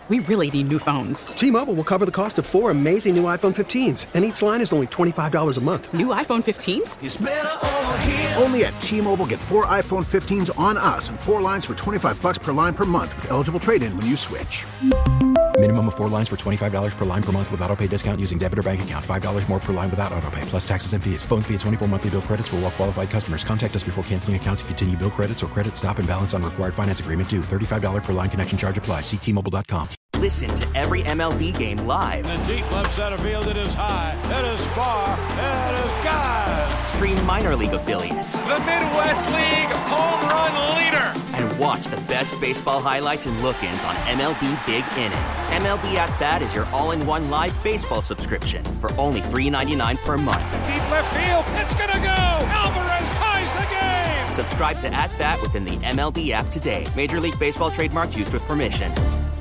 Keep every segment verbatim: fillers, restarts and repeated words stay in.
We really need new phones. T-Mobile will cover the cost of four amazing new iPhone fifteens, and each line is only twenty-five dollars a month. New iPhone fifteens? It's better over here. Only at T-Mobile, get four iPhone fifteens on us and four lines for twenty-five dollars per line per month with eligible trade-in when you switch. Minimum of four lines for twenty-five dollars per line per month with autopay discount using debit or bank account. five dollars more per line without autopay, plus taxes and fees. Phone fee at twenty-four monthly bill credits for well-qualified customers. Contact us before canceling account to continue bill credits or credit stop and balance on required finance agreement due. thirty-five dollars per line connection charge applies. See T Mobile dot com. Listen to every M L B game live. In the deep left center field, it is high, it is far, it is gone. Stream minor league affiliates. The Midwest League home run leader. And watch the best baseball highlights and look-ins on M L B Big Inning. M L B At Bat is your all-in-one live baseball subscription for only three dollars and ninety-nine cents per month. Deep left field, it's gonna go. Alvarez ties the game. Subscribe to At Bat within the M L B app today. Major League Baseball trademarks used with permission.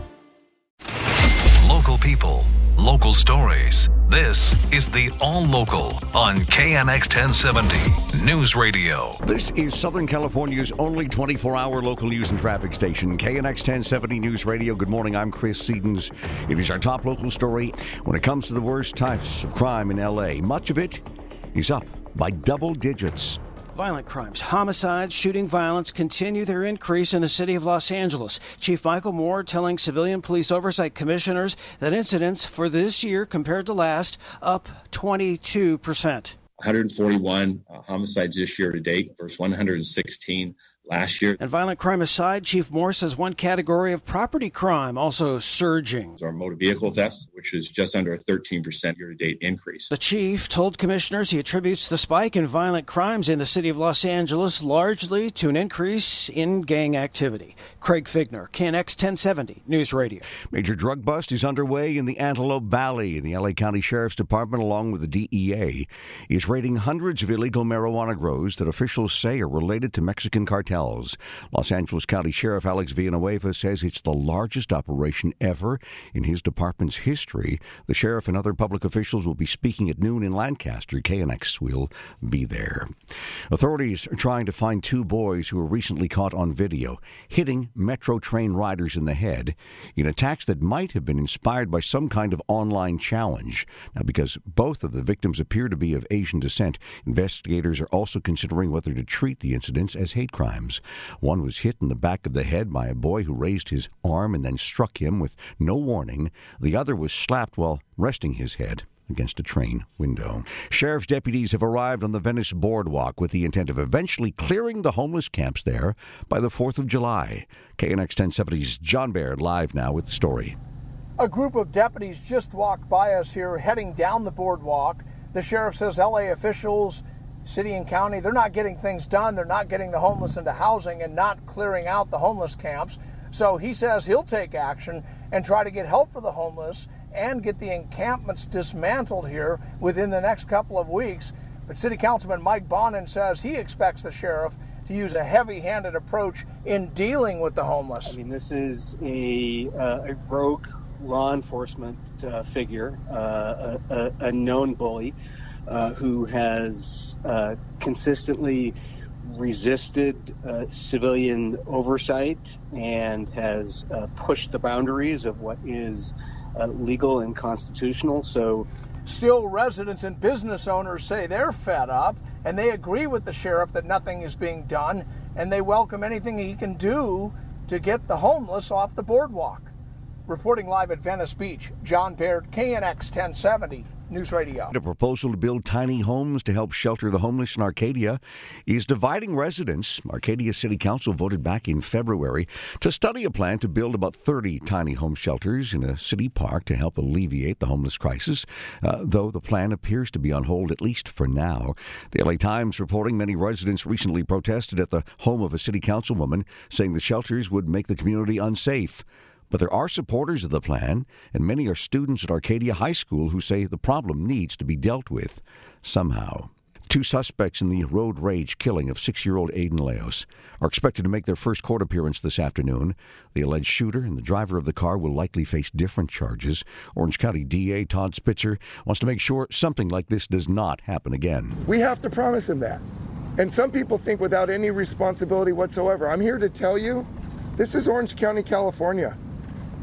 Local people, local stories. This is the All Local on K N X ten seventy News Radio. This is Southern California's only twenty-four hour local news and traffic station, K N X ten seventy News Radio. Good morning, I'm Chris Sedens. It is our top local story. When it comes to the worst types of crime in L A, much of it is up by double digits. Violent crimes, homicides, shooting violence continue their increase in the city of Los Angeles. Chief Michael Moore telling civilian police oversight commissioners that incidents for this year compared to last up twenty-two percent. one hundred forty-one uh, homicides this year to date versus one hundred sixteen last year. And violent crime aside, Chief Moore says one category of property crime also surging. Our motor vehicle thefts, which is just under a thirteen percent year-to-date increase. The chief told commissioners he attributes the spike in violent crimes in the city of Los Angeles largely to an increase in gang activity. Craig Figner, K N X ten seventy News Radio. Major drug bust is underway in the Antelope Valley. The L A County Sheriff's Department, along with the D E A, is raiding hundreds of illegal marijuana grows that officials say are related to Mexican cartels. Los Angeles County Sheriff Alex Villanueva says it's the largest operation ever in his department's history. The sheriff and other public officials will be speaking at noon in Lancaster. K N X will be there. Authorities are trying to find two boys who were recently caught on video hitting Metro train riders in the head in attacks that might have been inspired by some kind of online challenge. Now, because both of the victims appear to be of Asian descent, investigators are also considering whether to treat the incidents as hate crimes. One was hit in the back of the head by a boy who raised his arm and then struck him with no warning. The other was slapped while resting his head against a train window. Sheriff's deputies have arrived on the Venice Boardwalk with the intent of eventually clearing the homeless camps there by the fourth of July. K N X ten seventy's John Baird live now with the story. A group of deputies just walked by us here heading down the boardwalk. The sheriff says L A officials, city and county, they're not getting things done. They're not getting the homeless into housing and not clearing out the homeless camps. So he says he'll take action and try to get help for the homeless and get the encampments dismantled here within the next couple of weeks. But City Councilman Mike Bonin says he expects the sheriff to use a heavy-handed approach in dealing with the homeless. I mean, this is a, uh, a rogue law enforcement uh, figure, uh, a, a known bully, Uh, who has uh, consistently resisted uh, civilian oversight and has uh, pushed the boundaries of what is uh, legal and constitutional. So, still, residents and business owners say they're fed up, and they agree with the sheriff that nothing is being done, and they welcome anything he can do to get the homeless off the boardwalk. Reporting live at Venice Beach, John Baird, K N X ten seventy News Radio. A proposal to build tiny homes to help shelter the homeless in Arcadia is dividing residents. Arcadia City Council voted back in February to study a plan to build about thirty tiny home shelters in a city park to help alleviate the homeless crisis, uh, though the plan appears to be on hold, at least for now. The L A Times reporting many residents recently protested at the home of a city councilwoman, saying the shelters would make the community unsafe. But there are supporters of the plan, and many are students at Arcadia High School who say the problem needs to be dealt with somehow. Two suspects in the road rage killing of six-year-old Aiden Leos are expected to make their first court appearance this afternoon. The alleged shooter and the driver of the car will likely face different charges. Orange County D A Todd Spitzer wants to make sure something like this does not happen again. We have to promise him that. And some people think without any responsibility whatsoever. I'm here to tell you, this is Orange County, California.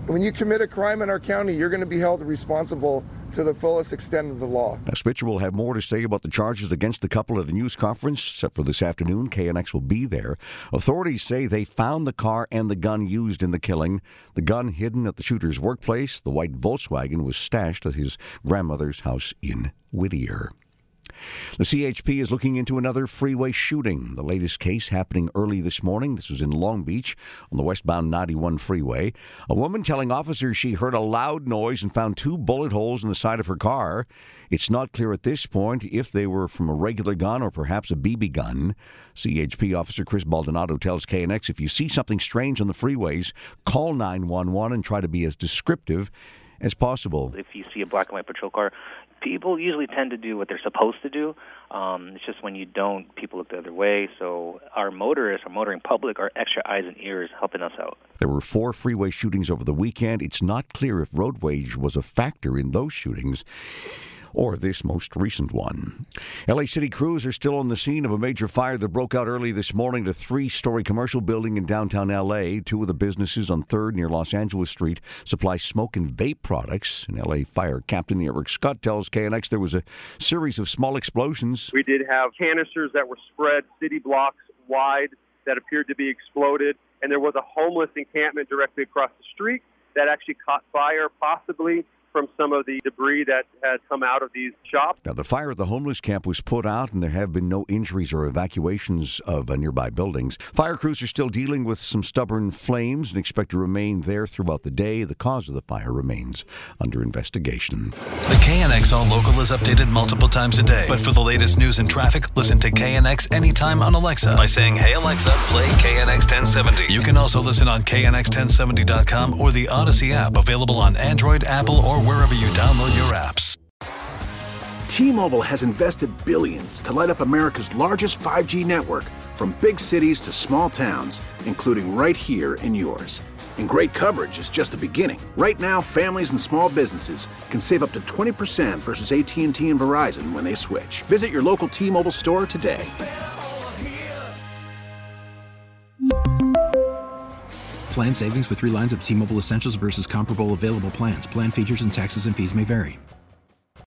When you commit a crime in our county, you're going to be held responsible to the fullest extent of the law. Now, Spitzer will have more to say about the charges against the couple at a news conference, except for this afternoon. K N X will be there. Authorities say they found the car and the gun used in the killing. The gun hidden at the shooter's workplace. The white Volkswagen was stashed at his grandmother's house in Whittier. The C H P is looking into another freeway shooting. The latest case happening early this morning. This was in Long Beach on the westbound ninety-one freeway. A woman telling officers she heard a loud noise and found two bullet holes in the side of her car. It's not clear at this point if they were from a regular gun or perhaps a B B gun. C H P officer Chris Baldonado tells K N X if you see something strange on the freeways, call nine one one and try to be as descriptive as possible. If you see a black and white patrol car, people usually tend to do what they're supposed to do. Um, it's just when you don't, people look the other way. So our motorists, our motoring public, are extra eyes and ears helping us out. There were four freeway shootings over the weekend. It's not clear if road rage was a factor in those shootings or this most recent one. L A City crews are still on the scene of a major fire that broke out early this morning at a three-story commercial building in downtown L A. Two of the businesses on third near Los Angeles Street supply smoke and vape products. And L A Fire Captain Eric Scott tells K N X there was a series of small explosions. We did have canisters that were spread city blocks wide that appeared to be exploded, and there was a homeless encampment directly across the street that actually caught fire, possibly from some of the debris that had come out of these shops. Now, the fire at the homeless camp was put out, and there have been no injuries or evacuations of uh, nearby buildings. Fire crews are still dealing with some stubborn flames and expect to remain there throughout the day. The cause of the fire remains under investigation. The K N X All Local is updated multiple times a day. But for the latest news and traffic, listen to K N X anytime on Alexa by saying, "Hey Alexa, play K N X ten seventy." You can also listen on K N X ten seventy dot com or the Odyssey app, available on Android, Apple, or wherever you download your apps. T-Mobile has invested billions to light up America's largest five G network, from big cities to small towns, including right here in yours. And great coverage is just the beginning. Right now, families and small businesses can save up to twenty percent versus A T and T and Verizon when they switch. Visit your local T-Mobile store today. Plan savings with three lines of T-Mobile Essentials versus comparable available plans. Plan features and taxes and fees may vary.